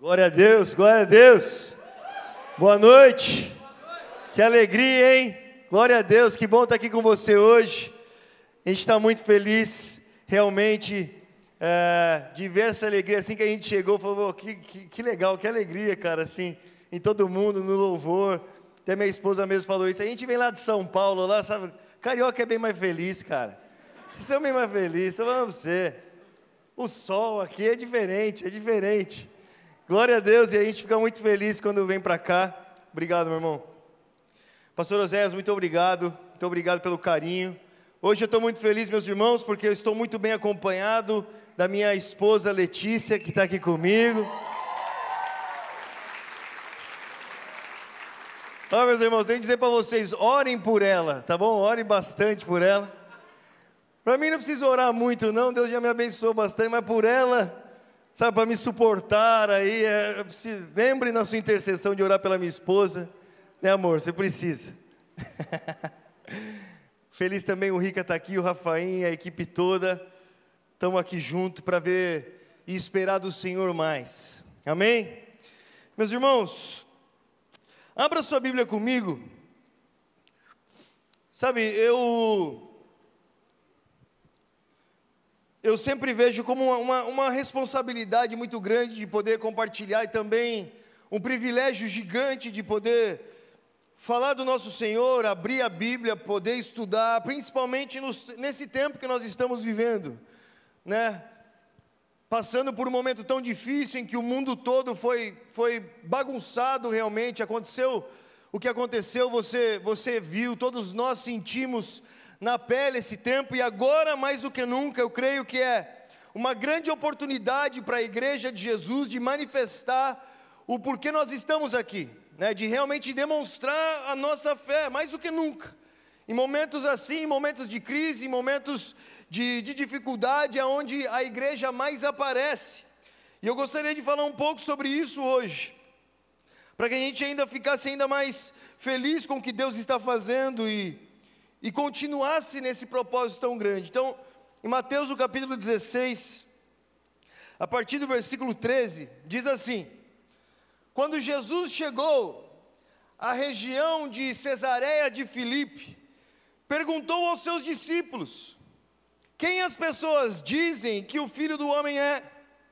Glória a Deus, glória a Deus. Boa noite. Que alegria, hein? Glória a Deus, que bom estar aqui com você hoje. A gente está muito feliz, realmente, de ver essa alegria. Assim que a gente chegou, falou, que legal, que alegria, cara, assim, em todo mundo, no louvor. Até minha esposa mesmo falou isso. A gente vem lá de São Paulo, lá, sabe? Carioca é bem mais feliz, cara. Vocês são bem mais felizes, estou falando pra você. O sol aqui é diferente, é diferente. Glória a Deus, e a gente fica muito feliz quando vem para cá. Obrigado, meu irmão. Pastor Oséias, muito obrigado pelo carinho. Hoje eu estou muito feliz, meus irmãos, porque eu estou muito bem acompanhado da minha esposa Letícia, que está aqui comigo. Meus irmãos, tenho que dizer para vocês, orem por ela, tá bom? Orem bastante por ela. Para mim não precisa orar muito não, Deus já me abençoou bastante, mas por ela... Sabe, para me suportar aí, lembre na sua intercessão de orar pela minha esposa, né, amor? Você precisa. Feliz também o Rica está aqui, o Rafaim, a equipe toda, estamos aqui juntos para ver e esperar do Senhor mais, amém? Meus irmãos, abra sua Bíblia comigo. Sabe, eu sempre vejo como uma responsabilidade muito grande de poder compartilhar e também um privilégio gigante de poder falar do nosso Senhor, abrir a Bíblia, poder estudar, principalmente nesse tempo que nós estamos vivendo, né? Passando por um momento tão difícil em que o mundo todo foi bagunçado realmente, aconteceu o que aconteceu, você viu, todos nós sentimos na pele esse tempo, e agora mais do que nunca, eu creio que é uma grande oportunidade para a igreja de Jesus, de manifestar o porquê nós estamos aqui, né? De realmente demonstrar a nossa fé, mais do que nunca, em momentos assim, em momentos de crise, em momentos de dificuldade, onde a igreja mais aparece, e eu gostaria de falar um pouco sobre isso hoje, para que a gente ainda ficasse ainda mais feliz com o que Deus está fazendo, e continuasse nesse propósito tão grande. Então, em Mateus, no capítulo 16, a partir do versículo 13, diz assim: quando Jesus chegou à região de Cesareia de Filipe, perguntou aos seus discípulos: quem as pessoas dizem que o Filho do Homem é?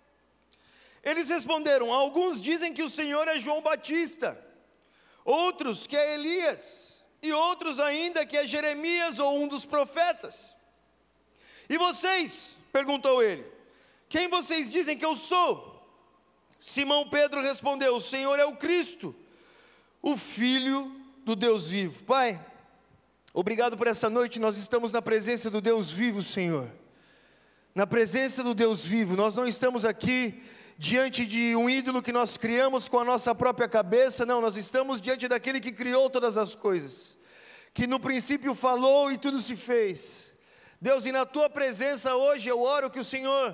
Eles responderam: alguns dizem que o Senhor é João Batista, outros que é Elias, e outros ainda que é Jeremias ou um dos profetas. E vocês? Perguntou ele. Quem vocês dizem que eu sou? Simão Pedro respondeu: o Senhor é o Cristo, o Filho do Deus vivo. Pai, obrigado por essa noite, nós estamos na presença do Deus vivo, Senhor. Na presença do Deus vivo, nós não estamos aqui diante de um ídolo que nós criamos com a nossa própria cabeça, não, nós estamos diante daquele que criou todas as coisas, que no princípio falou e tudo se fez. Deus, e na Tua presença hoje eu oro que o Senhor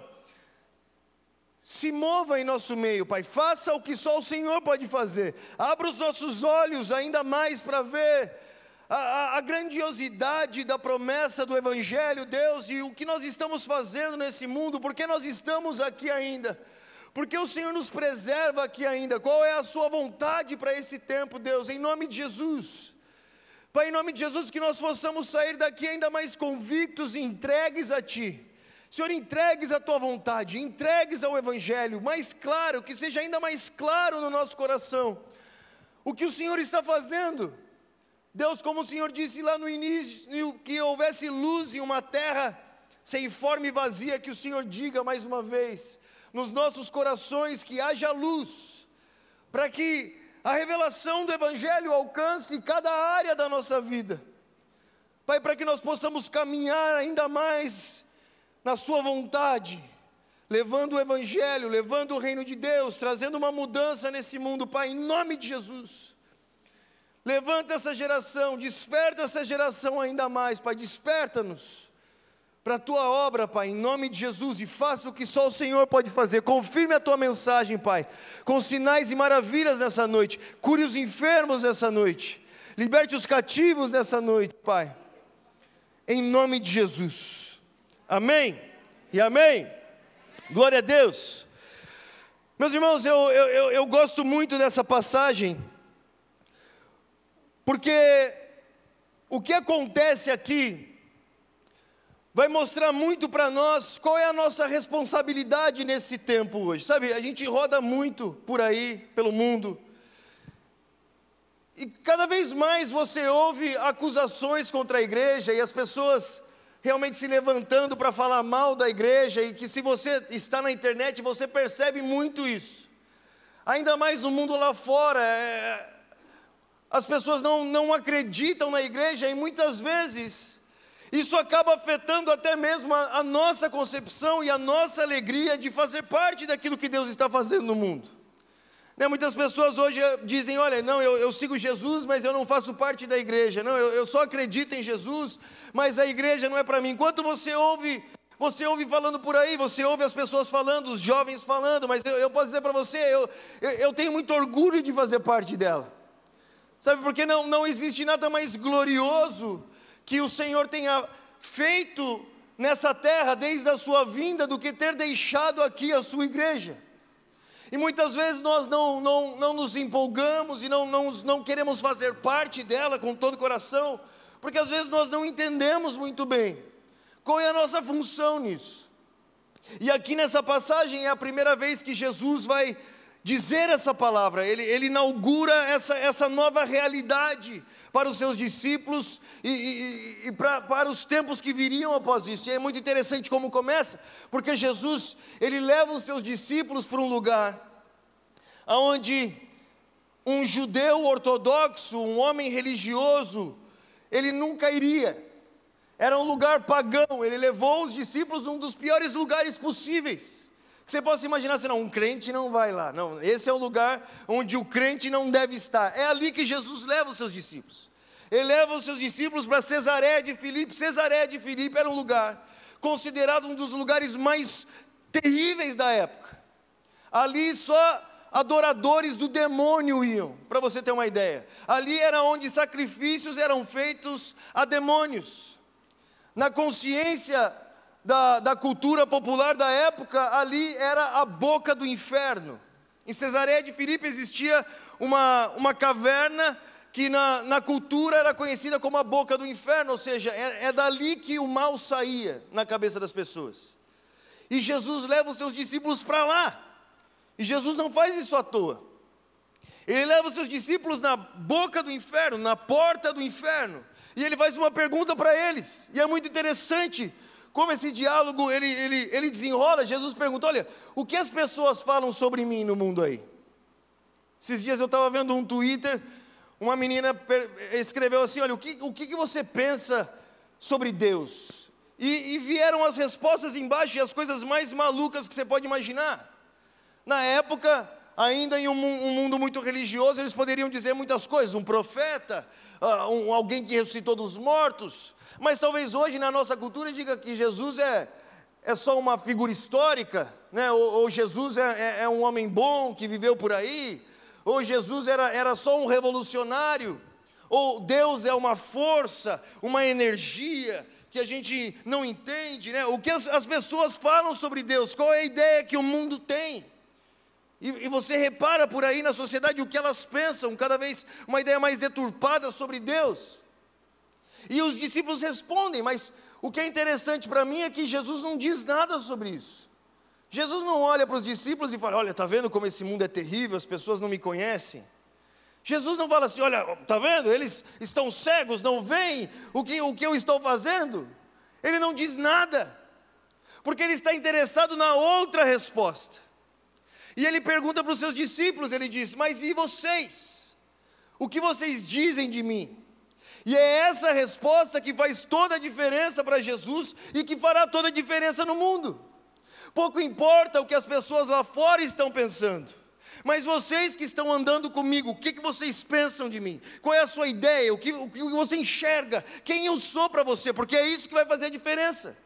se mova em nosso meio, Pai, faça o que só o Senhor pode fazer, abra os nossos olhos ainda mais para ver a grandiosidade da promessa do Evangelho, Deus, e o que nós estamos fazendo nesse mundo, porque nós estamos aqui ainda, porque o Senhor nos preserva aqui ainda, qual é a sua vontade para esse tempo, Deus, em nome de Jesus. Pai, em nome de Jesus, que nós possamos sair daqui ainda mais convictos e entregues a Ti, Senhor, entregues à Tua vontade, entregues ao Evangelho, mais claro, que seja ainda mais claro no nosso coração, o que o Senhor está fazendo, Deus, como o Senhor disse lá no início, que houvesse luz em uma terra sem forma e vazia, que o Senhor diga mais uma vez, nos nossos corações, que haja luz, para que a revelação do Evangelho alcance cada área da nossa vida, Pai, para que nós possamos caminhar ainda mais na Sua vontade, levando o Evangelho, levando o reino de Deus, trazendo uma mudança nesse mundo, Pai, em nome de Jesus. Levanta essa geração, desperta essa geração ainda mais, Pai, desperta-nos para a Tua obra, Pai, em nome de Jesus, e faça o que só o Senhor pode fazer. Confirme a Tua mensagem, Pai, com sinais e maravilhas nessa noite, cure os enfermos nessa noite, liberte os cativos nessa noite, Pai, em nome de Jesus, amém e amém. Glória a Deus. Meus irmãos, eu gosto muito dessa passagem, porque o que acontece aqui vai mostrar muito para nós qual é a nossa responsabilidade nesse tempo hoje. Sabe, a gente roda muito por aí, pelo mundo, e cada vez mais você ouve acusações contra a igreja, e as pessoas realmente se levantando para falar mal da igreja, e que se você está na internet, você percebe muito isso. Ainda mais no mundo lá fora, as pessoas não acreditam na igreja, e muitas vezes isso acaba afetando até mesmo a nossa concepção e a nossa alegria de fazer parte daquilo que Deus está fazendo no mundo. Muitas pessoas hoje dizem, olha, não, eu sigo Jesus, mas eu não faço parte da igreja. Não, eu só acredito em Jesus, mas a igreja não é para mim. Enquanto você ouve falando por aí, você ouve as pessoas falando, os jovens falando, mas eu posso dizer para você, eu tenho muito orgulho de fazer parte dela. Sabe, porque não existe nada mais glorioso que o Senhor tenha feito nessa terra desde a sua vinda, do que ter deixado aqui a sua igreja. E muitas vezes nós não nos empolgamos e não queremos fazer parte dela com todo o coração, porque às vezes nós não entendemos muito bem qual é a nossa função nisso. E aqui nessa passagem é a primeira vez que Jesus vai dizer essa palavra. Ele inaugura essa nova realidade para os seus discípulos e para os tempos que viriam após isso. E é muito interessante como começa, porque Jesus, ele leva os seus discípulos para um lugar onde um judeu ortodoxo, um homem religioso, ele nunca iria. Era um lugar pagão. Ele levou os discípulos num dos piores lugares possíveis que você possa imaginar. Assim, não, um crente não vai lá. Não, esse é o lugar onde o crente não deve estar. É ali que Jesus leva os seus discípulos. Ele leva os seus discípulos para Cesareia de Filipe. Cesareia de Filipe era um lugar considerado um dos lugares mais terríveis da época. Ali só adoradores do demônio iam, para você ter uma ideia. Ali era onde sacrifícios eram feitos a demônios. Na consciência da cultura popular da época, ali era a boca do inferno. Em Cesareia de Filipe existia uma caverna que na cultura era conhecida como a boca do inferno, ou seja, é dali que o mal saía na cabeça das pessoas. E Jesus leva os seus discípulos para lá. E Jesus não faz isso à toa. Ele leva os seus discípulos na boca do inferno, na porta do inferno, e ele faz uma pergunta para eles. E é muito interessante como esse diálogo ele desenrola. Jesus pergunta, olha, o que as pessoas falam sobre mim no mundo aí? Esses dias eu estava vendo um Twitter, uma menina escreveu assim, olha, o que você pensa sobre Deus? E vieram as respostas embaixo, e as coisas mais malucas que você pode imaginar. Na época, ainda em um mundo muito religioso, eles poderiam dizer muitas coisas, um profeta, alguém que ressuscitou dos mortos, mas talvez hoje na nossa cultura diga que Jesus é só uma figura histórica, né? ou Jesus é um homem bom que viveu por aí, ou Jesus era só um revolucionário, ou Deus é uma força, uma energia que a gente não entende, né? O que as pessoas falam sobre Deus, qual é a ideia que o mundo tem? E você repara por aí na sociedade o que elas pensam, cada vez uma ideia mais deturpada sobre Deus. E os discípulos respondem, mas o que é interessante para mim é que Jesus não diz nada sobre isso. Jesus não olha para os discípulos e fala, olha, está vendo como esse mundo é terrível, as pessoas não me conhecem. Jesus não fala assim, olha, está vendo, eles estão cegos, não veem o que eu estou fazendo. Ele não diz nada, porque ele está interessado na outra resposta. E ele pergunta para os seus discípulos, ele diz, mas e vocês? O que vocês dizem de mim? E é essa resposta que faz toda a diferença para Jesus e que fará toda a diferença no mundo. Pouco importa o que as pessoas lá fora estão pensando, mas vocês que estão andando comigo, o que vocês pensam de mim? Qual é a sua ideia? O que você enxerga? Quem eu sou para você? Porque é isso que vai fazer a diferença.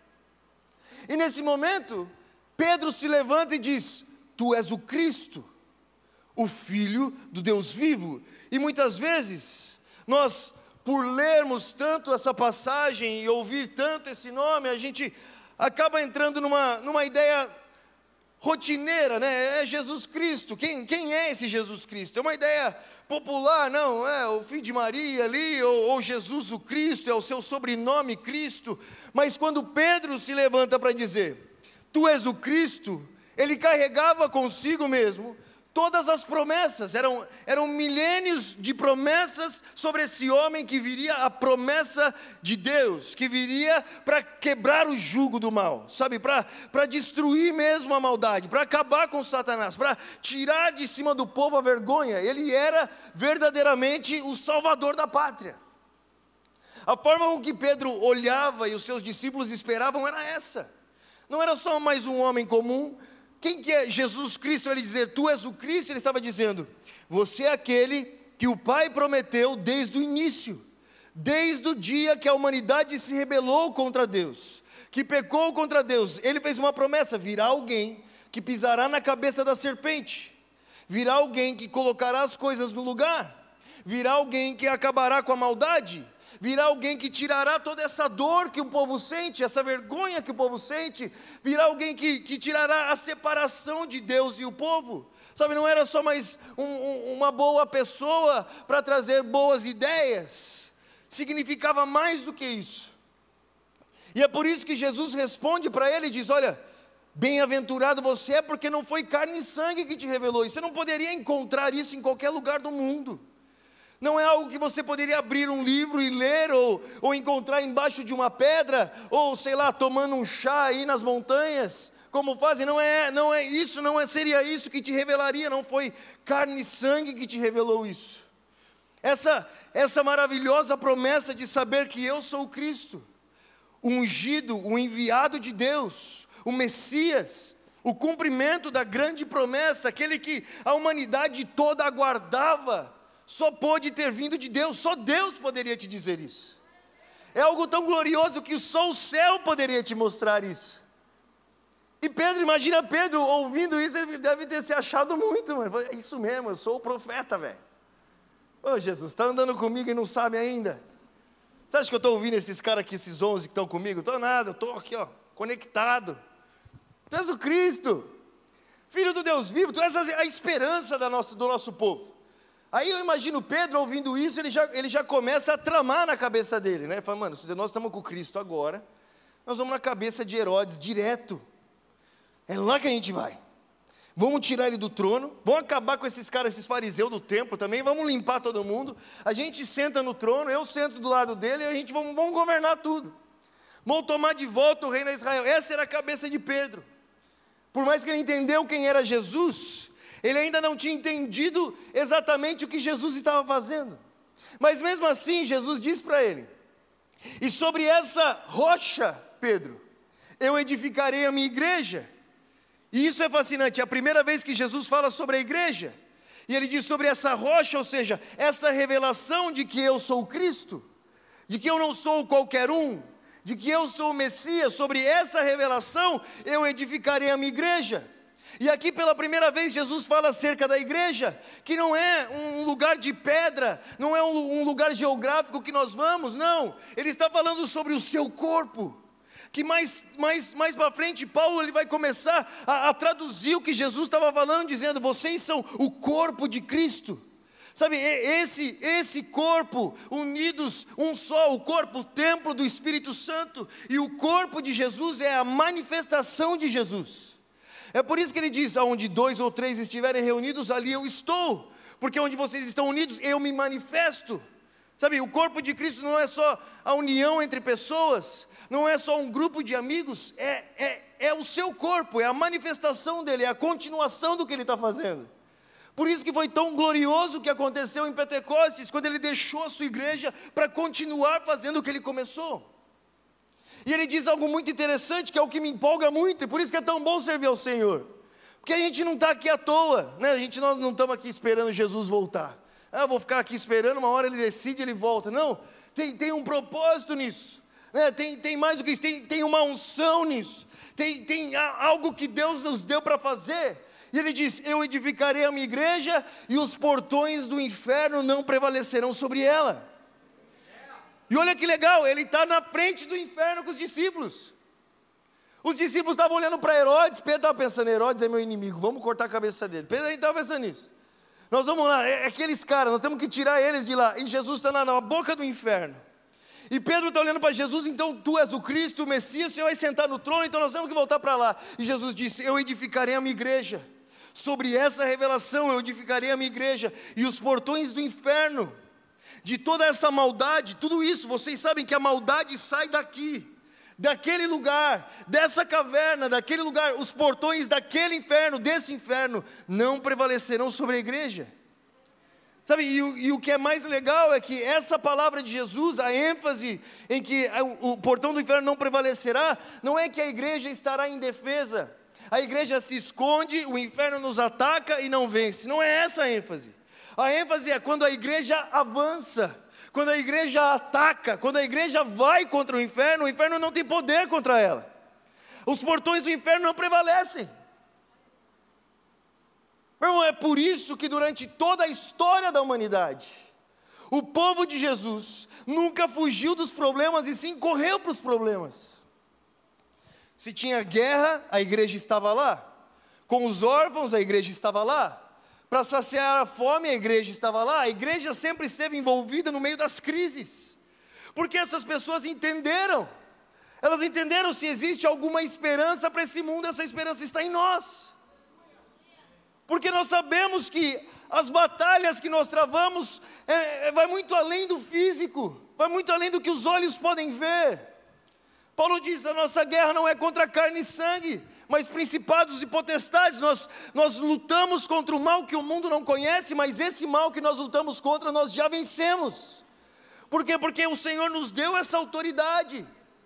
E nesse momento, Pedro se levanta e diz, tu és o Cristo, o Filho do Deus vivo. E muitas vezes, nós, por lermos tanto essa passagem e ouvir tanto esse nome, a gente acaba entrando numa ideia rotineira, né? É Jesus Cristo. Quem é esse Jesus Cristo? É uma ideia popular, não? É o filho de Maria ali, ou Jesus o Cristo, é o seu sobrenome Cristo. Mas quando Pedro se levanta para dizer, tu és o Cristo, ele carregava consigo mesmo todas as promessas, eram milênios de promessas sobre esse homem que viria a promessa de Deus, que viria para quebrar o jugo do mal, sabe, para destruir mesmo a maldade, para acabar com Satanás, para tirar de cima do povo a vergonha. Ele era verdadeiramente o salvador da pátria. A forma com que Pedro olhava e os seus discípulos esperavam era essa, não era só mais um homem comum. Quem que é Jesus Cristo? Ele dizer, tu és o Cristo, ele estava dizendo, você é aquele que o Pai prometeu desde o início, desde o dia que a humanidade se rebelou contra Deus, que pecou contra Deus. Ele fez uma promessa, virá alguém que pisará na cabeça da serpente, virá alguém que colocará as coisas no lugar, virá alguém que acabará com a maldade, virá alguém que tirará toda essa dor que o povo sente, essa vergonha que o povo sente, virá alguém que tirará a separação de Deus e o povo, sabe, não era só mais uma boa pessoa para trazer boas ideias, significava mais do que isso, e é por isso que Jesus responde para ele e diz, olha, bem-aventurado você é porque não foi carne e sangue que te revelou, e você não poderia encontrar isso em qualquer lugar do mundo, não é algo que você poderia abrir um livro e ler, ou encontrar embaixo de uma pedra, ou sei lá, tomando um chá aí nas montanhas, como fazem, seria isso que te revelaria, não foi carne e sangue que te revelou isso. Essa maravilhosa promessa de saber que eu sou o Cristo, o ungido, o enviado de Deus, o Messias, o cumprimento da grande promessa, aquele que a humanidade toda aguardava, só pôde ter vindo de Deus, só Deus poderia te dizer isso. É algo tão glorioso que só o céu poderia te mostrar isso. E Pedro, imagina Pedro ouvindo isso, ele deve ter se achado muito, mano. É isso mesmo, eu sou o profeta, velho. Ô Jesus, está andando comigo e não sabe ainda? Você acha que eu estou ouvindo esses caras aqui, esses 11 que estão comigo? Estou nada, eu estou aqui, ó, conectado. Tu és o Cristo, Filho do Deus vivo, tu és a esperança do nosso povo. Aí eu imagino Pedro ouvindo isso, ele já começa a tramar na cabeça dele, né? Ele fala, mano, se nós estamos com Cristo agora, nós vamos na cabeça de Herodes direto, é lá que a gente vai, vamos tirar ele do trono, vamos acabar com esses caras, esses fariseus do templo também, vamos limpar todo mundo, a gente senta no trono, eu sento do lado dele, e a gente vamos governar tudo, vamos tomar de volta o reino de Israel. Essa era a cabeça de Pedro, por mais que ele entendeu quem era Jesus, ele ainda não tinha entendido exatamente o que Jesus estava fazendo, mas mesmo assim Jesus diz para ele, e sobre essa rocha, Pedro, eu edificarei a minha igreja. E isso é fascinante, é a primeira vez que Jesus fala sobre a igreja, e ele diz sobre essa rocha, ou seja, essa revelação de que eu sou o Cristo, de que eu não sou qualquer um, de que eu sou o Messias. Sobre essa revelação eu edificarei a minha igreja. E aqui pela primeira vez Jesus fala acerca da igreja, que não é um lugar de pedra, não é um lugar geográfico que nós vamos, não, ele está falando sobre o seu corpo, que mais para frente Paulo ele vai começar a traduzir o que Jesus estava falando, dizendo, vocês são o corpo de Cristo, sabe, esse corpo, unidos um só, o corpo, o templo do Espírito Santo, e o corpo de Jesus é a manifestação de Jesus. É por isso que ele diz, aonde 2 ou 3 estiverem reunidos, ali eu estou, porque onde vocês estão unidos, eu me manifesto, sabe, o corpo de Cristo não é só a união entre pessoas, não é só um grupo de amigos, é o seu corpo, é a manifestação dele, é a continuação do que ele está fazendo. Por isso que foi tão glorioso o que aconteceu em Pentecostes, quando ele deixou a sua igreja para continuar fazendo o que ele começou. E ele diz algo muito interessante, que é o que me empolga muito, e por isso que é tão bom servir ao Senhor, porque a gente não está aqui à toa, né? Nós não estamos aqui esperando Jesus voltar, eu vou ficar aqui esperando, uma hora ele decide, ele volta, não, tem um propósito nisso, né? Tem mais do que isso, tem uma unção nisso, tem algo que Deus nos deu para fazer, e ele diz, eu edificarei a minha igreja, e os portões do inferno não prevalecerão sobre ela. E olha que legal, ele está na frente do inferno com os discípulos. Os discípulos estavam olhando para Herodes, Pedro estava pensando, Herodes é meu inimigo, vamos cortar a cabeça dele. Pedro aí estava pensando nisso. Nós vamos lá, aqueles caras, nós temos que tirar eles de lá. E Jesus está na boca do inferno. E Pedro está olhando para Jesus, então tu és o Cristo, o Messias, o Senhor vai sentar no trono, então nós temos que voltar para lá. E Jesus disse, eu edificarei a minha igreja. Sobre essa revelação eu edificarei a minha igreja. E os portões do inferno, de toda essa maldade, tudo isso, vocês sabem que a maldade sai daqui. Daquele lugar, dessa caverna, daquele lugar, os portões daquele inferno, desse inferno, não prevalecerão sobre a igreja. Sabe, e o que é mais legal é que essa palavra de Jesus, a ênfase em que o portão do inferno não prevalecerá, não é que a igreja estará indefesa, a igreja se esconde, o inferno nos ataca e não vence, não é essa a ênfase. A ênfase é quando a igreja avança, quando a igreja ataca, quando a igreja vai contra o inferno não tem poder contra ela. Os portões do inferno não prevalecem. Meu irmão, é por isso que durante toda a história da humanidade, o povo de Jesus nunca fugiu dos problemas e sim correu para os problemas. Se tinha guerra, a igreja estava lá. Com os órfãos, a igreja estava lá. Para saciar a fome, a igreja estava lá. A igreja sempre esteve envolvida no meio das crises. Porque essas pessoas entenderam. Elas entenderam se existe alguma esperança para esse mundo, essa esperança está em nós. Porque nós sabemos que as batalhas que nós travamos vai muito além do físico, vai muito além do que os olhos podem ver. Paulo diz, a nossa guerra não é contra carne e sangue, mas principados e potestades. Nós lutamos contra o mal que o mundo não conhece, mas esse mal que nós lutamos contra, nós já vencemos. Por quê? Porque o Senhor nos deu essa autoridade.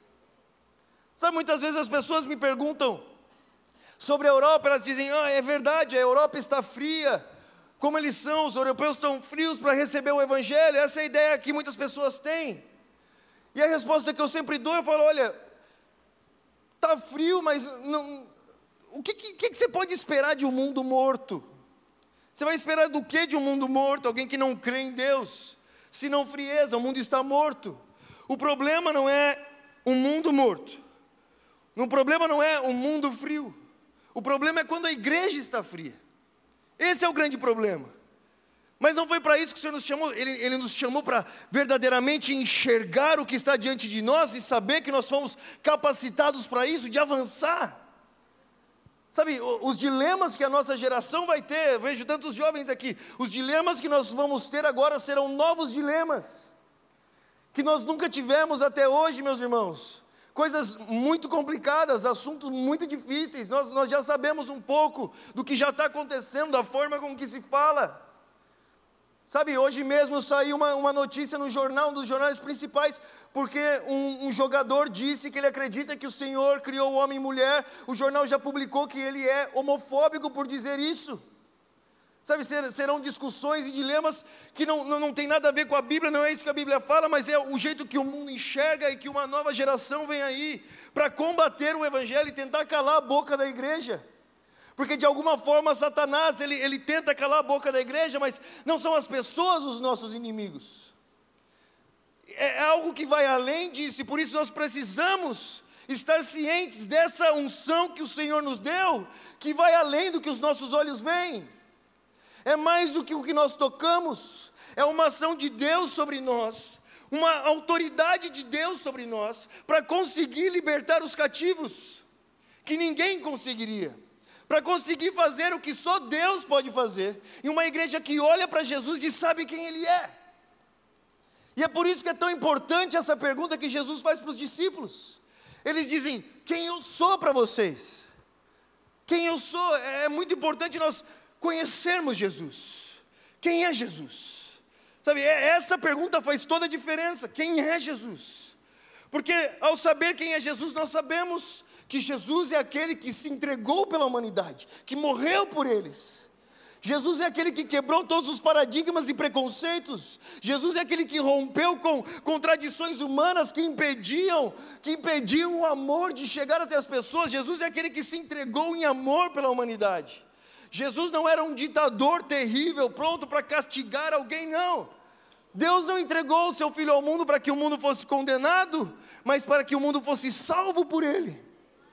Sabe, muitas vezes as pessoas me perguntam sobre a Europa, elas dizem, é verdade, a Europa está fria, como eles são, os europeus estão frios para receber o Evangelho, essa é a ideia que muitas pessoas têm. E a resposta que eu sempre dou, eu falo, olha, está frio, mas não, o que você pode esperar de um mundo morto? Você vai esperar do que de um mundo morto? Alguém que não crê em Deus, se não frieza, o mundo está morto. O problema não é um mundo morto, o problema não é um mundo frio, o problema é quando a igreja está fria. Esse é o grande problema. Mas não foi para isso que o Senhor nos chamou, Ele nos chamou para verdadeiramente enxergar o que está diante de nós e saber que nós fomos capacitados para isso, de avançar. Sabe, os dilemas que a nossa geração vai ter, eu vejo tantos jovens aqui, os dilemas que nós vamos ter agora serão novos dilemas, que nós nunca tivemos até hoje, meus irmãos. Coisas muito complicadas, assuntos muito difíceis, nós já sabemos um pouco do que já está acontecendo, da forma com que se fala. Sabe, hoje mesmo saiu uma notícia no jornal, um dos jornais principais, porque um jogador disse que ele acredita que o Senhor criou o homem e mulher, o jornal já publicou que ele é homofóbico por dizer isso. Sabe, serão discussões e dilemas que não tem nada a ver com a Bíblia, não é isso que a Bíblia fala, mas é o jeito que o mundo enxerga e que uma nova geração vem aí, para combater o Evangelho e tentar calar a boca da igreja. Porque de alguma forma Satanás, ele tenta calar a boca da igreja, mas não são as pessoas os nossos inimigos. É algo que vai além disso, e por isso nós precisamos estar cientes dessa unção que o Senhor nos deu, que vai além do que os nossos olhos veem. É mais do que o que nós tocamos, é uma ação de Deus sobre nós, uma autoridade de Deus sobre nós, para conseguir libertar os cativos, que ninguém conseguiria. Para conseguir fazer o que só Deus pode fazer, e uma igreja que olha para Jesus e sabe quem Ele é. E é por isso que é tão importante essa pergunta que Jesus faz para os discípulos. Eles dizem, quem eu sou para vocês? Quem eu sou? É muito importante nós conhecermos Jesus. Quem é Jesus? Sabe, essa pergunta faz toda a diferença. Quem é Jesus? Porque ao saber quem é Jesus, nós sabemos que Jesus é aquele que se entregou pela humanidade, que morreu por eles. Jesus é aquele que quebrou todos os paradigmas e preconceitos. Jesus é aquele que rompeu com tradições humanas que impediam o amor de chegar até as pessoas. Jesus é aquele que se entregou em amor pela humanidade. Jesus não era um ditador terrível, pronto para castigar alguém, não. Deus não entregou o seu Filho ao mundo para que o mundo fosse condenado, mas para que o mundo fosse salvo por Ele.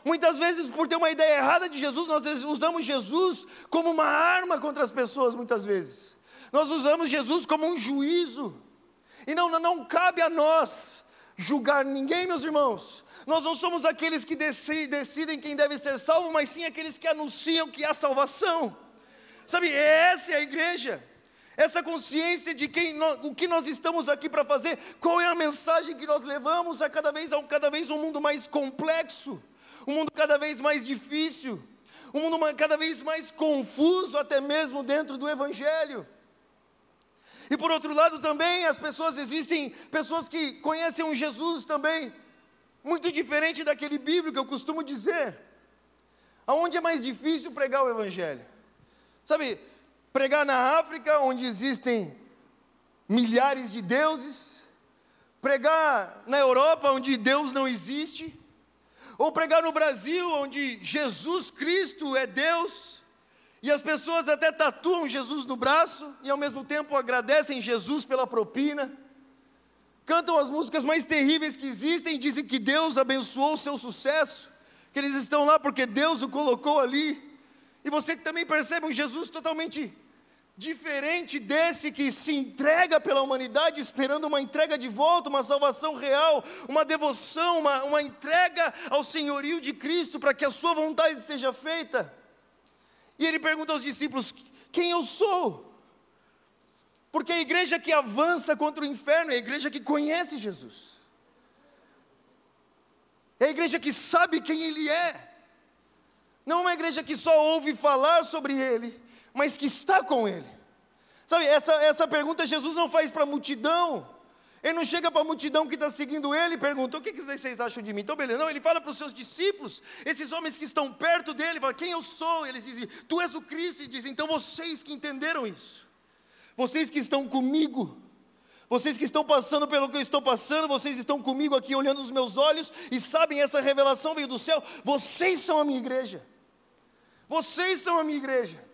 muitas vezes, por ter uma ideia errada de Jesus, nós usamos Jesus como uma arma contra as pessoas, muitas vezes. Nós usamos Jesus como um juízo. E não cabe a nós julgar ninguém, meus irmãos. Nós não somos aqueles que decidem quem deve ser salvo, mas sim aqueles que anunciam que há salvação. Sabe, essa é a igreja. Essa consciência de o que nós estamos aqui para fazer, qual é a mensagem que nós levamos a cada vez um mundo mais complexo, um mundo cada vez mais difícil, um mundo cada vez mais confuso, até mesmo dentro do Evangelho. E por outro lado também, existem pessoas que conhecem um Jesus também, muito diferente daquele bíblico, eu costumo dizer. Aonde é mais difícil pregar o Evangelho? Sabe, pregar na África, onde existem milhares de deuses, pregar na Europa, onde Deus não existe, ou pregar no Brasil, onde Jesus Cristo é Deus, e as pessoas até tatuam Jesus no braço, e ao mesmo tempo agradecem Jesus pela propina, cantam as músicas mais terríveis que existem, dizem que Deus abençoou o seu sucesso, que eles estão lá porque Deus o colocou ali, e você que também percebe um Jesus totalmente diferente desse que se entrega pela humanidade, esperando uma entrega de volta, uma salvação real, uma devoção, uma entrega ao senhorio de Cristo, para que a sua vontade seja feita. E ele pergunta aos discípulos, quem eu sou? Porque a igreja que avança contra o inferno é a igreja que conhece Jesus, é a igreja que sabe quem Ele é, não é uma igreja que só ouve falar sobre Ele, mas que está com Ele. Sabe, essa pergunta Jesus não faz para a multidão. Ele não chega para a multidão que está seguindo Ele e pergunta, o que vocês acham de mim? Então beleza, não, Ele fala para os seus discípulos, esses homens que estão perto dEle, fala, quem eu sou? Eles dizem, Tu és o Cristo, e dizem, então vocês que entenderam isso, vocês que estão comigo, vocês que estão passando pelo que eu estou passando, vocês estão comigo aqui olhando nos meus olhos, e sabem, essa revelação veio do céu, vocês são a minha igreja, vocês são a minha igreja.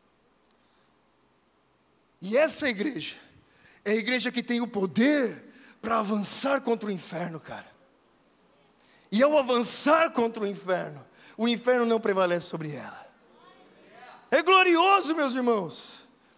E essa igreja é a igreja que tem o poder para avançar contra o inferno, cara. E ao avançar contra o inferno não prevalece sobre ela. É glorioso, meus irmãos.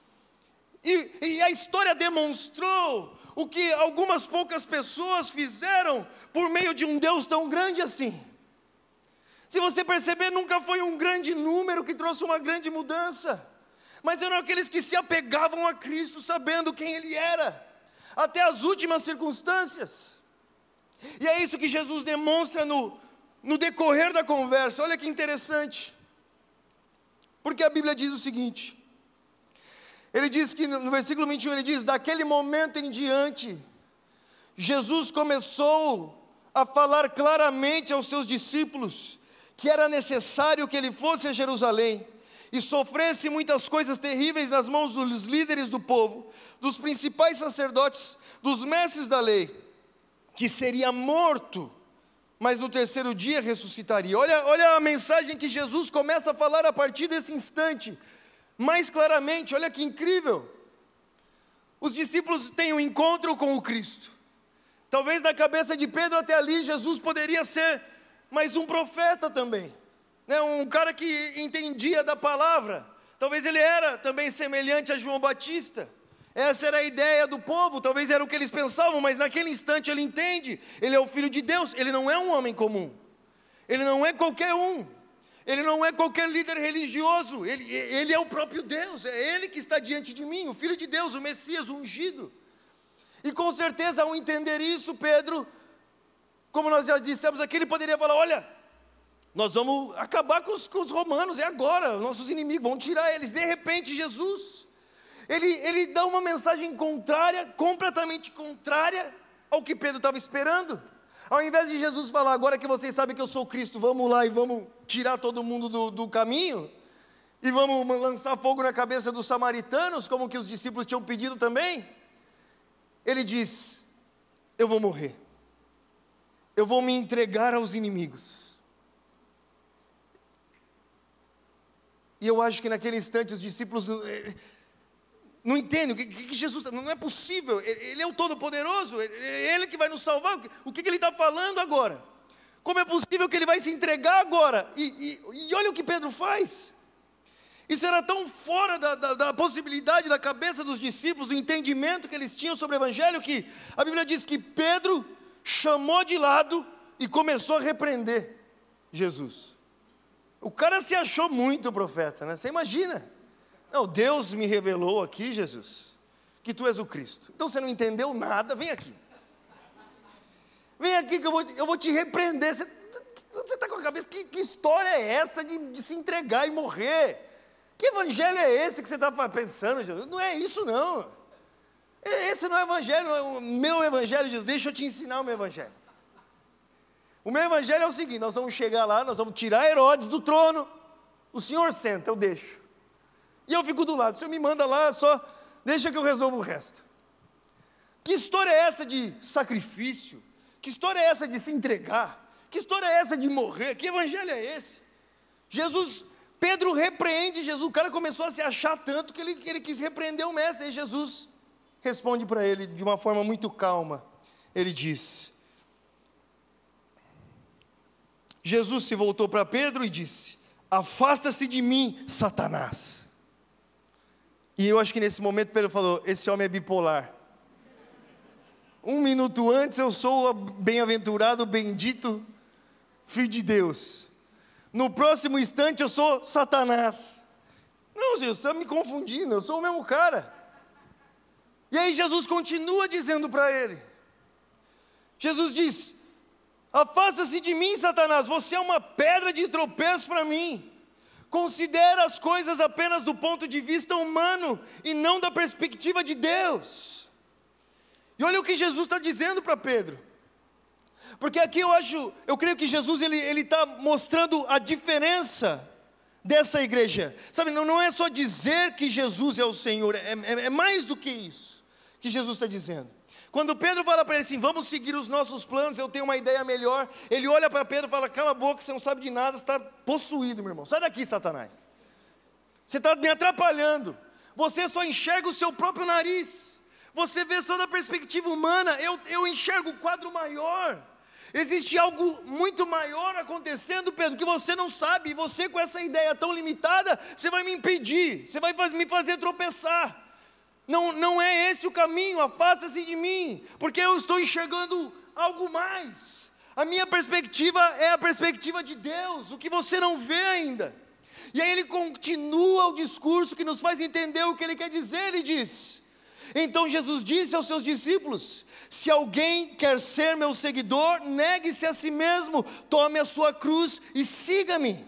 E a história demonstrou o que algumas poucas pessoas fizeram por meio de um Deus tão grande assim. Se você perceber, nunca foi um grande número que trouxe uma grande mudança, mas eram aqueles que se apegavam a Cristo, sabendo quem Ele era, até as últimas circunstâncias. E é isso que Jesus demonstra no decorrer da conversa. Olha que interessante, porque a Bíblia diz o seguinte, ele diz que no versículo 21, ele diz, daquele momento em diante, Jesus começou a falar claramente aos seus discípulos, que era necessário que Ele fosse a Jerusalém, e sofresse muitas coisas terríveis nas mãos dos líderes do povo, dos principais sacerdotes, dos mestres da lei, que seria morto, mas no terceiro dia ressuscitaria. Olha a mensagem que Jesus começa a falar a partir desse instante, mais claramente, olha que incrível. Os discípulos têm um encontro com o Cristo, talvez na cabeça de Pedro até ali, Jesus poderia ser mais um profeta também, um cara que entendia da palavra, talvez ele era também semelhante a João Batista, essa era a ideia do povo, talvez era o que eles pensavam, mas naquele instante ele entende, ele é o Filho de Deus, ele não é um homem comum, ele não é qualquer um, ele não é qualquer líder religioso, ele é o próprio Deus, é Ele que está diante de mim, o Filho de Deus, o Messias, o ungido. E com certeza ao entender isso, Pedro, como nós já dissemos aqui, ele poderia falar, olha, nós vamos acabar com os romanos, é agora, os nossos inimigos, vão tirar eles. De repente Jesus, ele dá uma mensagem contrária, completamente contrária ao que Pedro estava esperando. Ao invés de Jesus falar, agora que vocês sabem que eu sou Cristo, vamos lá e vamos tirar todo mundo do caminho, e vamos lançar fogo na cabeça dos samaritanos, como que os discípulos tinham pedido também, ele diz, eu vou morrer, eu vou me entregar aos inimigos. E eu acho que naquele instante os discípulos não entendem, o que Jesus, não é possível, Ele é o Todo-Poderoso, Ele que vai nos salvar, o que Ele está falando agora? Como é possível que ele vai se entregar agora? E olha o que Pedro faz. Isso era tão fora da possibilidade da cabeça dos discípulos, do entendimento que eles tinham sobre o Evangelho, que a Bíblia diz que Pedro chamou de lado e começou a repreender Jesus. O cara se achou muito profeta, né? Você imagina? Não, Deus me revelou aqui, Jesus, que tu és o Cristo. Então você não entendeu nada, vem aqui. Vem aqui que eu vou te repreender. Você está com a cabeça, que história é essa de se entregar e morrer? Que evangelho é esse que você está pensando, Jesus? Não é isso não. Esse não é evangelho, não é o meu evangelho, Jesus. Deixa eu te ensinar o meu evangelho. O meu evangelho é o seguinte: nós vamos chegar lá, nós vamos tirar Herodes do trono. O senhor senta, eu deixo. E eu fico do lado. O senhor me manda lá, só deixa que eu resolvo o resto. Que história é essa de sacrifício? Que história é essa de se entregar? Que história é essa de morrer? Que evangelho é esse? Pedro repreende Jesus. O cara começou a se achar tanto que ele quis repreender o mestre. E Jesus responde para ele de uma forma muito calma. Ele diz: Jesus se voltou para Pedro e disse: afasta-se de mim, Satanás. E eu acho que nesse momento Pedro falou: esse homem é bipolar. Um minuto antes eu sou o bem-aventurado, bendito Filho de Deus. No próximo instante eu sou Satanás. Não, Jesus, você está me confundindo, eu sou o mesmo cara. E aí Jesus continua dizendo para ele. Jesus diz: afasta-se de mim, Satanás, você é uma pedra de tropeço para mim. Considera as coisas apenas do ponto de vista humano e não da perspectiva de Deus. E olha o que Jesus está dizendo para Pedro. Porque aqui eu creio que Jesus ele está mostrando a diferença dessa igreja. Sabe, não é só dizer que Jesus é o Senhor, é mais do que isso que Jesus está dizendo. Quando Pedro fala para ele assim: vamos seguir os nossos planos, eu tenho uma ideia melhor. Ele olha para Pedro e fala: cala a boca, você não sabe de nada, você está possuído, meu irmão. Sai daqui, Satanás. Você está me atrapalhando. Você só enxerga o seu próprio nariz. Você vê só da perspectiva humana. Eu enxergo o quadro maior. Existe algo muito maior acontecendo, Pedro, que você não sabe. E você, com essa ideia tão limitada, você vai me impedir. Você vai me fazer tropeçar. Não é esse o caminho. Afasta-se de mim, porque eu estou enxergando algo mais. A minha perspectiva é a perspectiva de Deus, o que você não vê ainda. E aí ele continua o discurso que nos faz entender o que ele quer dizer. Ele diz: então Jesus disse aos seus discípulos: se alguém quer ser meu seguidor, negue-se a si mesmo, tome a sua cruz e siga-me.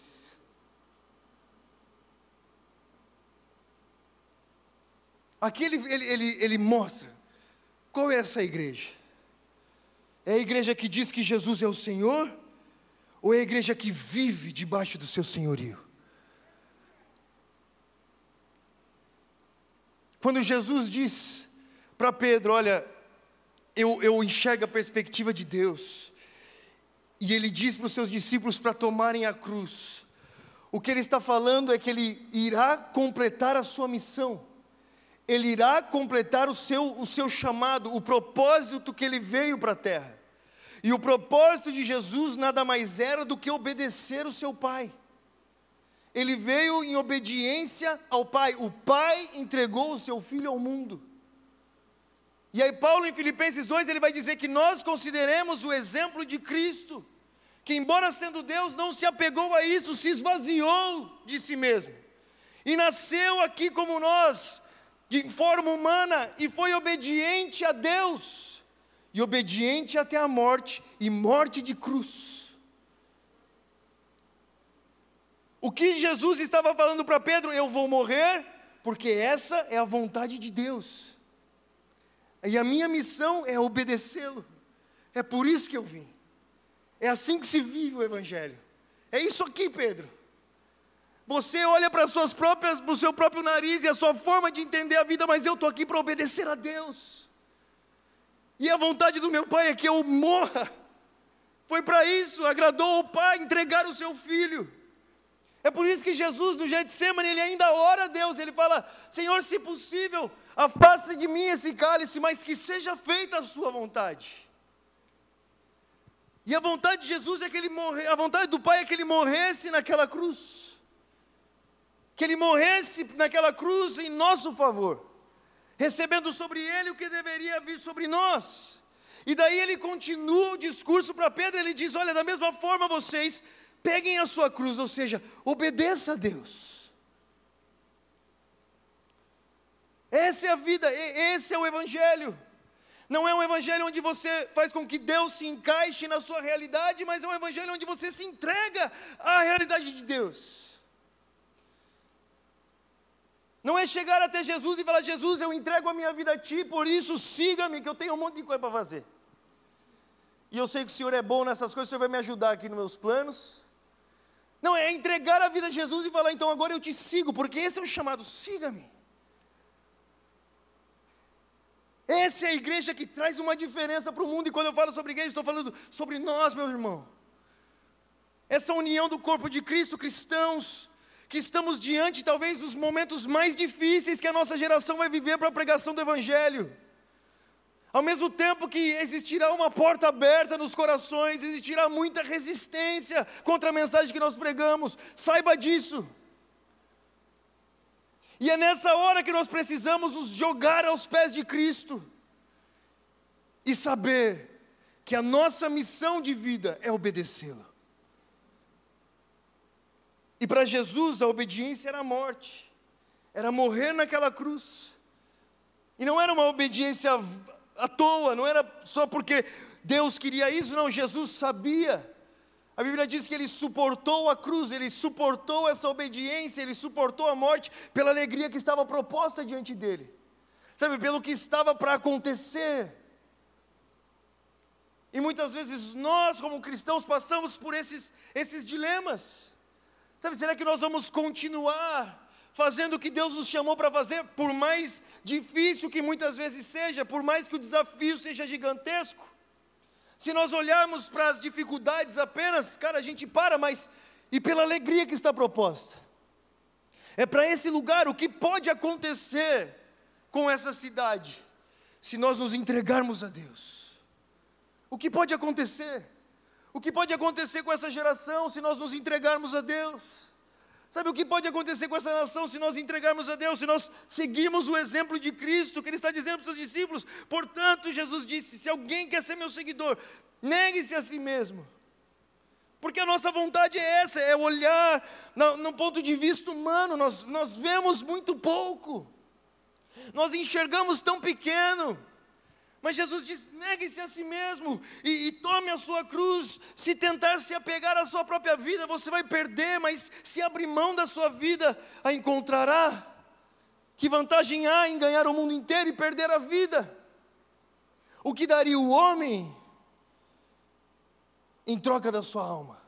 Aqui ele mostra qual é essa igreja. É a igreja que diz que Jesus é o Senhor, ou é a igreja que vive debaixo do seu senhorio? Quando Jesus diz para Pedro: olha, eu enxergo a perspectiva de Deus, e ele diz para os seus discípulos para tomarem a cruz, o que ele está falando é que ele irá completar a sua missão, ele irá completar o seu chamado, o propósito que ele veio para a terra. E o propósito de Jesus nada mais era do que obedecer o seu Pai. Ele veio em obediência ao Pai. O Pai entregou o seu Filho ao mundo. E aí Paulo, em Filipenses 2, ele vai dizer que nós consideremos o exemplo de Cristo, que embora sendo Deus, não se apegou a isso, se esvaziou de si mesmo, e nasceu aqui como nós, de forma humana, e foi obediente a Deus, e obediente até a morte, e morte de cruz. O que Jesus estava falando para Pedro: eu vou morrer, porque essa é a vontade de Deus, e a minha missão é obedecê-lo, é por isso que eu vim. É assim que se vive o Evangelho. É isso aqui, Pedro. Você olha para o seu próprio nariz e a sua forma de entender a vida, mas eu estou aqui para obedecer a Deus. E a vontade do meu Pai é que eu morra. Foi para isso, agradou ao Pai entregar o seu Filho. É por isso que Jesus, no Getsemane, ele ainda ora a Deus. Ele fala: Senhor, se possível, afasta de mim esse cálice, mas que seja feita a sua vontade. E a vontade de Jesus é que ele a vontade do Pai é que ele morresse naquela cruz. Que ele morresse naquela cruz em nosso favor, recebendo sobre ele o que deveria vir sobre nós. E daí ele continua o discurso para Pedro, ele diz: olha, da mesma forma vocês peguem a sua cruz, ou seja, obedeça a Deus. Essa é a vida, esse é o Evangelho. Não é um Evangelho onde você faz com que Deus se encaixe na sua realidade, mas é um Evangelho onde você se entrega à realidade de Deus. Não é chegar até Jesus e falar: Jesus, eu entrego a minha vida a Ti, por isso siga-me, que eu tenho um monte de coisa para fazer. E eu sei que o Senhor é bom nessas coisas, o Senhor vai me ajudar aqui nos meus planos. Não, é entregar a vida a Jesus e falar: então agora eu te sigo, porque esse é o chamado, siga-me. Essa é a igreja que traz uma diferença para o mundo, e quando eu falo sobre igreja, estou falando sobre nós, meu irmão. Essa união do corpo de Cristo, cristãos, que estamos diante talvez dos momentos mais difíceis que a nossa geração vai viver para a pregação do Evangelho. Ao mesmo tempo que existirá uma porta aberta nos corações, existirá muita resistência contra a mensagem que nós pregamos, saiba disso. E é nessa hora que nós precisamos nos jogar aos pés de Cristo e saber que a nossa missão de vida é obedecê-lo. E para Jesus a obediência era a morte, era morrer naquela cruz. E não era uma obediência à toa, não era só porque Deus queria isso, não, Jesus sabia. A Bíblia diz que ele suportou a cruz, ele suportou essa obediência, ele suportou a morte pela alegria que estava proposta diante dele. Sabe, pelo que estava para acontecer. E muitas vezes nós, como cristãos, passamos por esses dilemas. Sabe, será que nós vamos continuar fazendo o que Deus nos chamou para fazer, por mais difícil que muitas vezes seja, por mais que o desafio seja gigantesco? Se nós olharmos para as dificuldades apenas, cara, a gente para, mas e pela alegria que está proposta? É para esse lugar. O que pode acontecer com essa cidade, se nós nos entregarmos a Deus? O que pode acontecer? O que pode acontecer com essa geração, se nós nos entregarmos a Deus? Sabe o que pode acontecer com essa nação, se nós entregarmos a Deus, se nós seguirmos o exemplo de Cristo, que Ele está dizendo para os seus discípulos? Portanto, Jesus disse: se alguém quer ser meu seguidor, negue-se a si mesmo. Porque a nossa vontade é essa, é olhar no ponto de vista humano. Nós vemos muito pouco, nós enxergamos tão pequeno. Mas Jesus diz: negue-se a si mesmo e tome a sua cruz. Se tentar se apegar à sua própria vida, você vai perder, mas se abrir mão da sua vida, a encontrará. Que vantagem há em ganhar o mundo inteiro e perder a vida? O que daria o homem em troca da sua alma?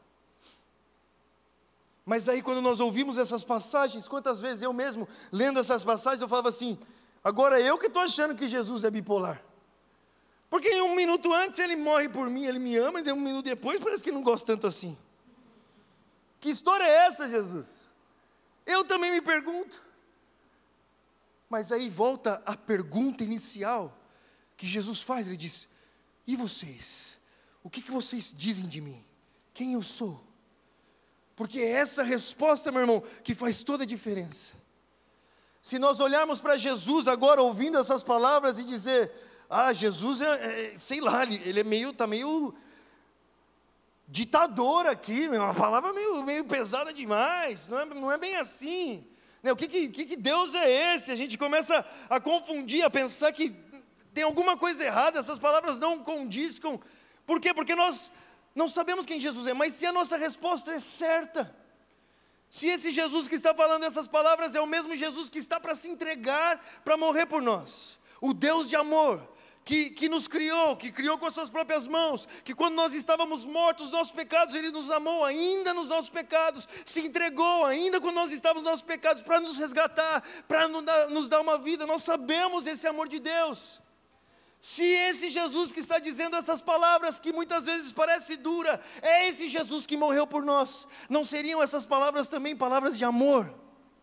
Mas aí, quando nós ouvimos essas passagens, quantas vezes eu mesmo, lendo essas passagens, eu falava assim: agora eu que estou achando que Jesus é bipolar. Porque em um minuto antes ele morre por mim, ele me ama, e um minuto depois parece que não gosta tanto assim. Que história é essa, Jesus? Eu também me pergunto. Mas aí volta a pergunta inicial que Jesus faz, ele diz: e vocês? O que vocês dizem de mim? Quem eu sou? Porque é essa resposta, meu irmão, que faz toda a diferença. Se nós olharmos para Jesus agora, ouvindo essas palavras e dizer: ah, Jesus sei lá, ele está meio ditador aqui, uma palavra meio pesada demais, não é bem assim. O que Deus é esse? A gente começa a confundir, a pensar que tem alguma coisa errada, essas palavras não condizem. Por quê? Porque nós não sabemos quem Jesus é, mas se a nossa resposta é certa, se esse Jesus que está falando essas palavras é o mesmo Jesus que está para se entregar, para morrer por nós, o Deus de amor, que nos criou, que criou com as suas próprias mãos, que quando nós estávamos mortos nos nossos pecados, Ele nos amou ainda nos nossos pecados, se entregou ainda quando nós estávamos nos nossos pecados, para nos resgatar, para nos dar uma vida. Nós sabemos esse amor de Deus. Se esse Jesus que está dizendo essas palavras, que muitas vezes parece dura, é esse Jesus que morreu por nós, não seriam essas palavras também palavras de amor?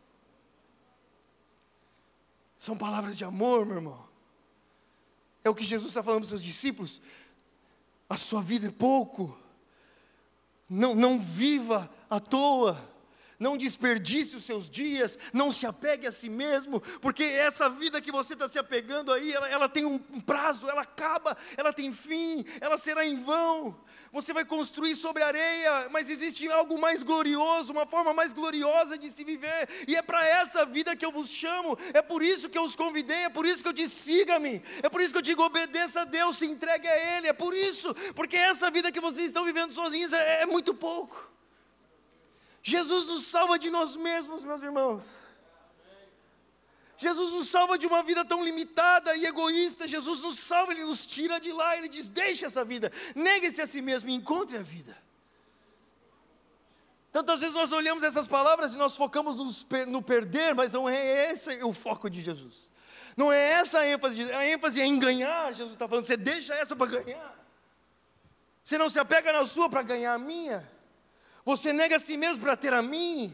São palavras de amor, meu irmão. É o que Jesus está falando para os seus discípulos: a sua vida é pouco, Não viva à toa. Não desperdice os seus dias, não se apegue a si mesmo, porque essa vida que você está se apegando aí, ela tem um prazo, ela acaba, ela tem fim, ela será em vão. Você vai construir sobre areia, mas existe algo mais glorioso, uma forma mais gloriosa de se viver, e é para essa vida que eu vos chamo, é por isso que eu os convidei, é por isso que eu disse, siga-me, é por isso que eu digo, obedeça a Deus, se entregue a Ele, é por isso, porque essa vida que vocês estão vivendo sozinhos é muito pouco. Jesus nos salva de nós mesmos, meus irmãos. Jesus nos salva de uma vida tão limitada e egoísta. Jesus nos salva, Ele nos tira de lá. Ele diz, deixe essa vida, negue-se a si mesmo e encontre a vida. Tantas vezes nós olhamos essas palavras e nós focamos no perder, mas não é esse o foco de Jesus. Não é essa a ênfase é em ganhar. Jesus está falando, você deixa essa para ganhar. Você não se apega na sua para ganhar a minha. Você nega a si mesmo para ter a mim.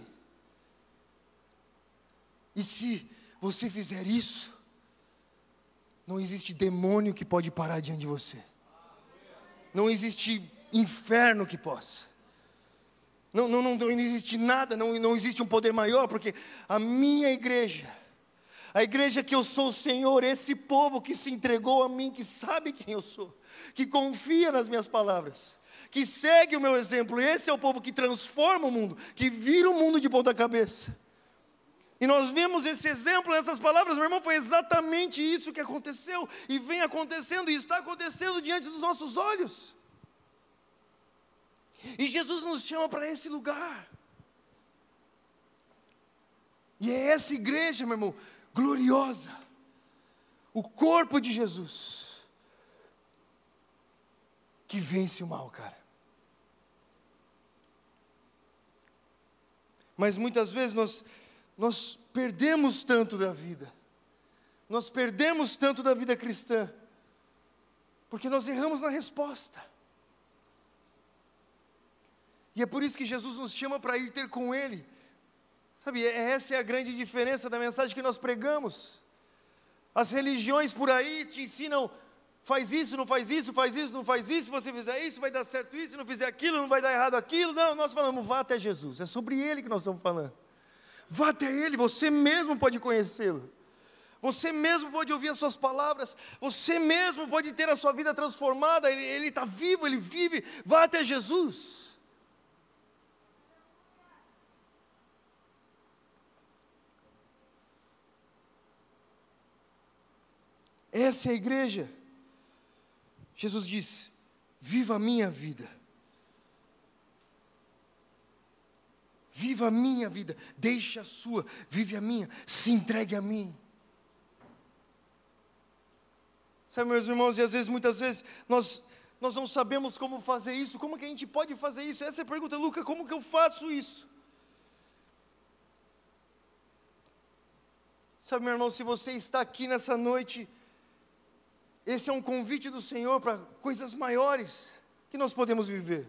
E se você fizer isso, não existe demônio que pode parar diante de você. Não existe inferno que possa. Não existe nada, não existe um poder maior, porque a minha igreja, a igreja que eu sou o Senhor, esse povo que se entregou a mim, que sabe quem eu sou, que confia nas minhas palavras, que segue o meu exemplo, esse é o povo que transforma o mundo, que vira o mundo de ponta cabeça. E nós vemos esse exemplo nessas palavras, meu irmão, foi exatamente isso que aconteceu, e vem acontecendo, e está acontecendo diante dos nossos olhos. E Jesus nos chama para esse lugar. E é essa igreja, meu irmão, gloriosa, o corpo de Jesus, que vence o mal, cara. Mas muitas vezes nós perdemos tanto da vida, nós perdemos tanto da vida cristã, porque nós erramos na resposta. E é por isso que Jesus nos chama para ir ter com Ele. Sabe, essa é a grande diferença da mensagem que nós pregamos. As religiões por aí te ensinam, faz isso, não faz isso, faz isso, não faz isso, se você fizer isso, vai dar certo isso, se não fizer aquilo, não vai dar errado aquilo. Não, nós falamos, vá até Jesus, é sobre Ele que nós estamos falando. Vá até Ele, você mesmo pode conhecê-lo. Você mesmo pode ouvir as suas palavras, você mesmo pode ter a sua vida transformada, Ele está vivo, Ele vive, vá até Jesus. Essa é a igreja. Jesus disse, viva a minha vida. Viva a minha vida, deixe a sua, vive a minha, se entregue a mim. Sabe, meus irmãos, e às vezes, muitas vezes, nós não sabemos como fazer isso. Como que a gente pode fazer isso? Essa é a pergunta, Luca, como que eu faço isso? Sabe, meu irmão, se você está aqui nessa noite, esse é um convite do Senhor para coisas maiores que nós podemos viver.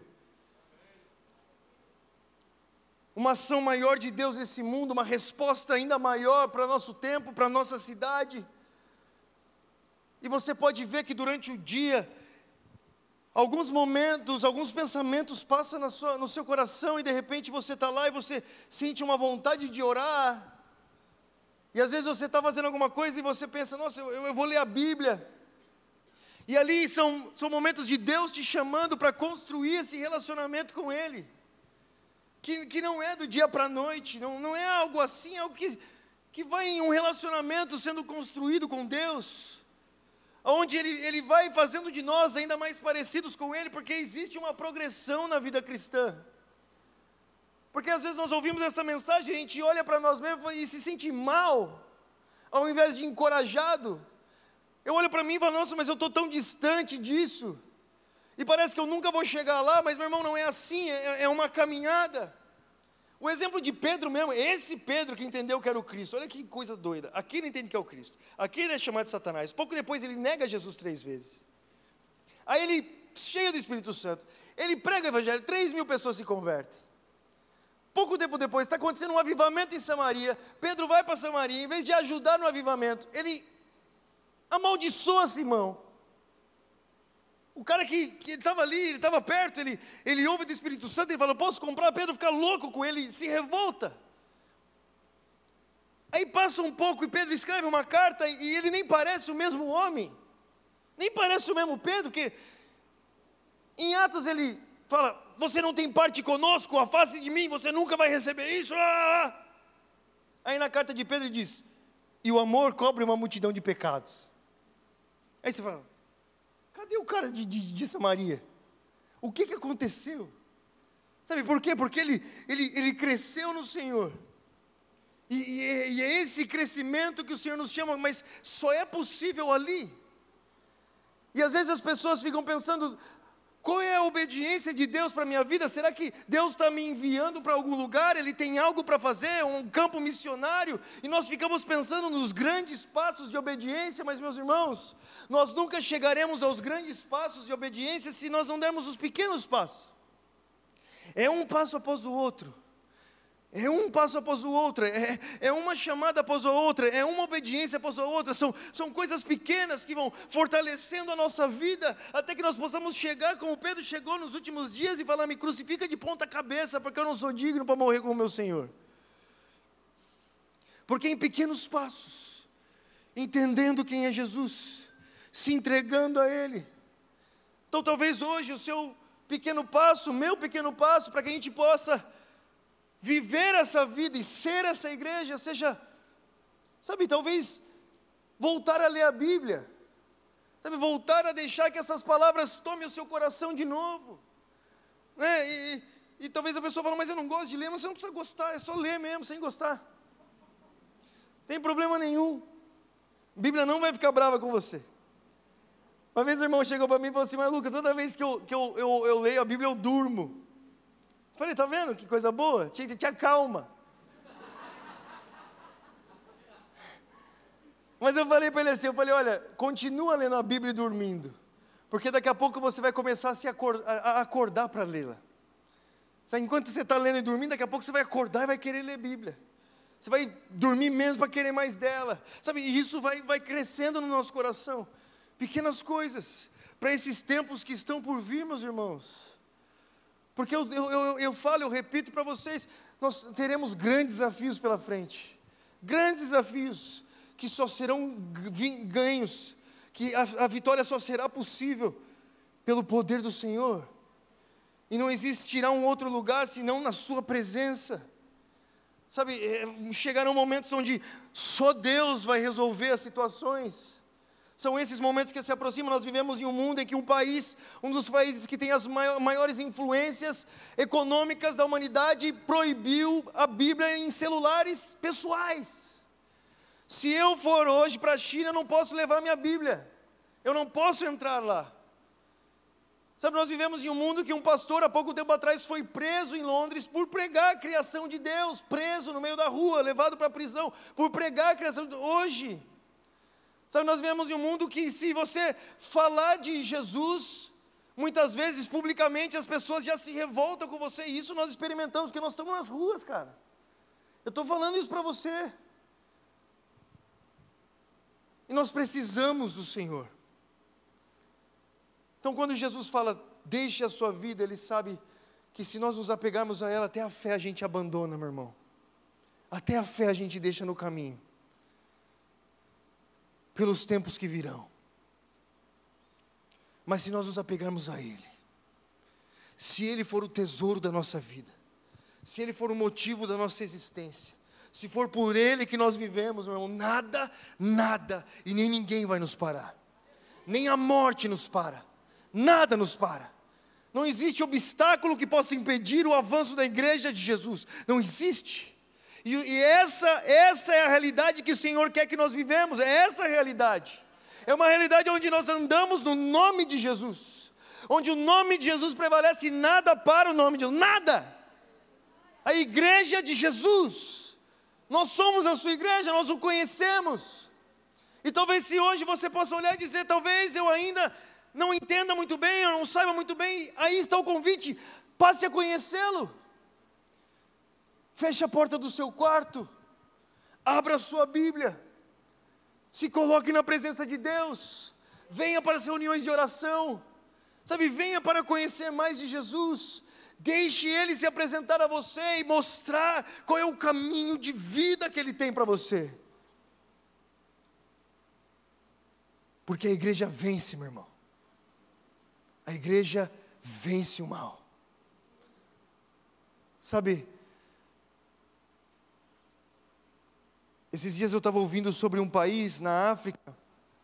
Uma ação maior de Deus nesse mundo, uma resposta ainda maior para o nosso tempo, para a nossa cidade. E você pode ver que durante o dia, alguns momentos, alguns pensamentos passam no seu coração e de repente você está lá e você sente uma vontade de orar. E às vezes você está fazendo alguma coisa e você pensa, nossa, eu vou ler a Bíblia. E ali são momentos de Deus te chamando para construir esse relacionamento com Ele. Que não é do dia para a noite, não é algo assim, é algo que vai em um relacionamento sendo construído com Deus, onde Ele vai fazendo de nós ainda mais parecidos com Ele, porque existe uma progressão na vida cristã. Porque às vezes nós ouvimos essa mensagem, a gente olha para nós mesmos e se sente mal, ao invés de encorajado. Eu olho para mim e falo, nossa, mas eu estou tão distante disso, e parece que eu nunca vou chegar lá, mas meu irmão, não é assim, é uma caminhada. O exemplo de Pedro mesmo, esse Pedro que entendeu que era o Cristo, olha que coisa doida, aqui ele entende que é o Cristo, aqui ele é chamado de Satanás, pouco depois ele nega Jesus 3 vezes, aí ele, cheio do Espírito Santo, ele prega o Evangelho, 3.000 pessoas se convertem. Pouco tempo depois, está acontecendo um avivamento em Samaria, Pedro vai para Samaria, em vez de ajudar no avivamento, ele amaldiçoa Simão. O cara que estava ali, ele estava perto, ele ouve do Espírito Santo, ele fala, eu posso comprar? Pedro fica louco com ele, se revolta. Aí passa um pouco e Pedro escreve uma carta e ele nem parece o mesmo homem, nem parece o mesmo Pedro, porque em Atos ele fala, você não tem parte conosco, afaste de mim, você nunca vai receber isso. Aí na carta de Pedro ele diz, e o amor cobre uma multidão de pecados. Aí você fala, cadê o cara de Samaria? O que aconteceu? Sabe por quê? Porque ele cresceu no Senhor. E é esse crescimento que o Senhor nos chama, mas só é possível ali. E às vezes as pessoas ficam pensando, qual é a obediência de Deus para a minha vida? Será que Deus está me enviando para algum lugar? Ele tem algo para fazer, um campo missionário? E nós ficamos pensando nos grandes passos de obediência, mas meus irmãos, nós nunca chegaremos aos grandes passos de obediência se nós não dermos os pequenos passos. É um passo após o outro. É um passo após o outro, é uma chamada após a outra, é uma obediência após a outra, são coisas pequenas que vão fortalecendo a nossa vida, até que nós possamos chegar como Pedro chegou nos últimos dias e falar, me crucifica de ponta cabeça, porque eu não sou digno para morrer com o meu Senhor. Porque em pequenos passos, entendendo quem é Jesus, se entregando a Ele. Então talvez hoje o seu pequeno passo, o meu pequeno passo, para que a gente possa viver essa vida e ser essa igreja, seja, sabe, talvez voltar a ler a Bíblia, sabe, voltar a deixar que essas palavras tomem o seu coração de novo, né? E talvez a pessoa fale, mas eu não gosto de ler, mas você não precisa gostar, é só ler mesmo, sem gostar, não tem problema nenhum, a Bíblia não vai ficar brava com você. Uma vez o irmão chegou para mim e falou assim, mas Lucas, toda vez que eu leio a Bíblia eu durmo. Falei, tá vendo que coisa boa? Te acalma. Mas eu falei para ele assim, olha, continua lendo a Bíblia e dormindo, porque daqui a pouco você vai começar a acordar para lê-la. Enquanto você está lendo e dormindo, daqui a pouco você vai acordar e vai querer ler a Bíblia. Você vai dormir menos para querer mais dela. Sabe, e isso vai crescendo no nosso coração. Pequenas coisas, para esses tempos que estão por vir, meus irmãos. Porque eu falo, eu repito para vocês, nós teremos grandes desafios pela frente. Grandes desafios, que só serão ganhos, que a vitória só será possível pelo poder do Senhor. E não existirá um outro lugar senão na sua presença. Sabe, chegarão momentos onde só Deus vai resolver as situações. São esses momentos que se aproximam. Nós vivemos em um mundo em que um dos países que tem as maiores influências econômicas da humanidade, proibiu a Bíblia em celulares pessoais. Se eu for hoje para a China, eu não posso levar minha Bíblia, eu não posso entrar lá. Sabe, nós vivemos em um mundo que um pastor, há pouco tempo atrás, foi preso em Londres por pregar a criação de Deus, preso no meio da rua, levado para a prisão, por pregar a criação de Deus. Hoje, sabe, nós vivemos em um mundo que, se você falar de Jesus, muitas vezes, publicamente, as pessoas já se revoltam com você, e isso nós experimentamos, porque nós estamos nas ruas, cara. Eu estou falando isso para você. E nós precisamos do Senhor. Então, quando Jesus fala, deixe a sua vida, Ele sabe que se nós nos apegarmos a ela, até a fé a gente abandona, meu irmão. Até a fé a gente deixa no caminho. Pelos tempos que virão. Mas se nós nos apegarmos a Ele, se Ele for o tesouro da nossa vida, se Ele for o motivo da nossa existência, se for por Ele que nós vivemos, meu irmão, nada e nem ninguém vai nos parar. Nem a morte nos para. Nada nos para. Não existe obstáculo que possa impedir o avanço da igreja de Jesus. Não existe. E essa é a realidade que o Senhor quer que nós vivemos. É essa a realidade. É uma realidade onde nós andamos no nome de Jesus. Onde o nome de Jesus prevalece e nada para o nome de Jesus. Nada. A igreja de Jesus. Nós somos a sua igreja, nós o conhecemos. E talvez se hoje você possa olhar e dizer, talvez eu ainda não entenda muito bem, eu não saiba muito bem, aí está o convite, passe a conhecê-lo. Feche a porta do seu quarto, abra a sua Bíblia, se coloque na presença de Deus, venha para as reuniões de oração, Sabe, venha para conhecer mais de Jesus. Deixe Ele se apresentar a você e mostrar qual é o caminho de vida que Ele tem para você. Porque a igreja vence, meu irmão. A igreja vence o mal. Sabe, esses dias eu estava ouvindo sobre um país na África,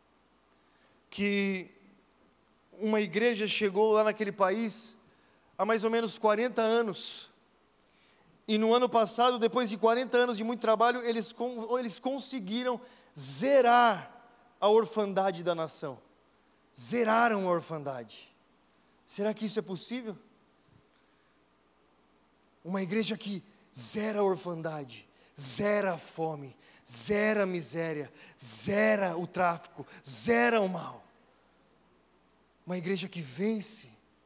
que uma igreja chegou lá naquele país há mais ou menos 40 anos. E no ano passado, depois de 40 anos de muito trabalho, eles conseguiram zerar a orfandade da nação. Zeraram a orfandade. Será que isso é possível? Uma igreja que zera a orfandade, zera a fome, zera a miséria, zera o tráfico, zera o mal. Uma igreja que vence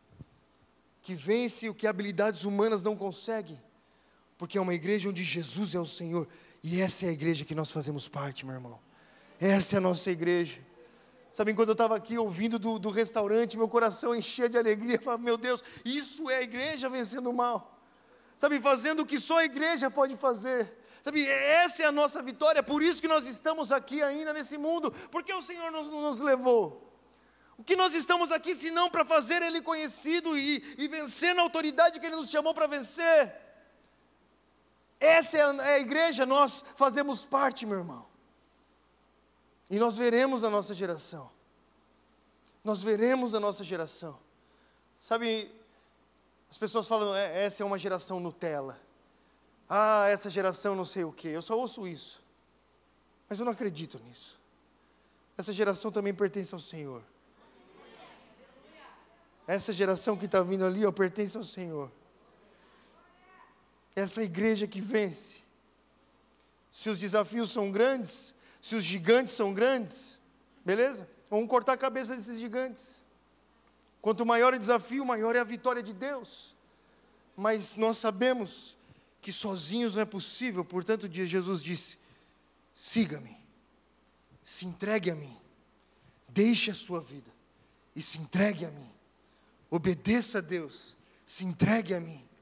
o que habilidades humanas não conseguem, porque é uma igreja onde Jesus é o Senhor, e essa é a igreja que nós fazemos parte, meu irmão. Essa é a nossa igreja. Sabe, enquanto eu estava aqui ouvindo do restaurante, meu coração enchia de alegria, eu falava, meu Deus, isso é a igreja vencendo o mal. Sabe, fazendo o que só a igreja pode fazer. Sabe, essa é a nossa vitória, por isso que nós estamos aqui ainda nesse mundo, porque o Senhor nos levou. O que nós estamos aqui, senão para fazer Ele conhecido e vencer na autoridade que Ele nos chamou para vencer. Essa é a igreja, nós fazemos parte, meu irmão. E nós veremos a nossa geração. Nós veremos a nossa geração. Sabe, as pessoas falam, essa é uma geração Nutella. Ah, essa geração não sei o quê. Eu só ouço isso. Mas eu não acredito nisso. Essa geração também pertence ao Senhor. Essa geração que está vindo ali, pertence ao Senhor. Essa igreja que vence. Se os desafios são grandes, se os gigantes são grandes, beleza? Vamos cortar a cabeça desses gigantes. Quanto maior o desafio, maior é a vitória de Deus. Mas nós sabemos que sozinhos não é possível, portanto Jesus disse, siga-me, se entregue a mim, deixe a sua vida e se entregue a mim. Obedeça a Deus, se entregue a mim.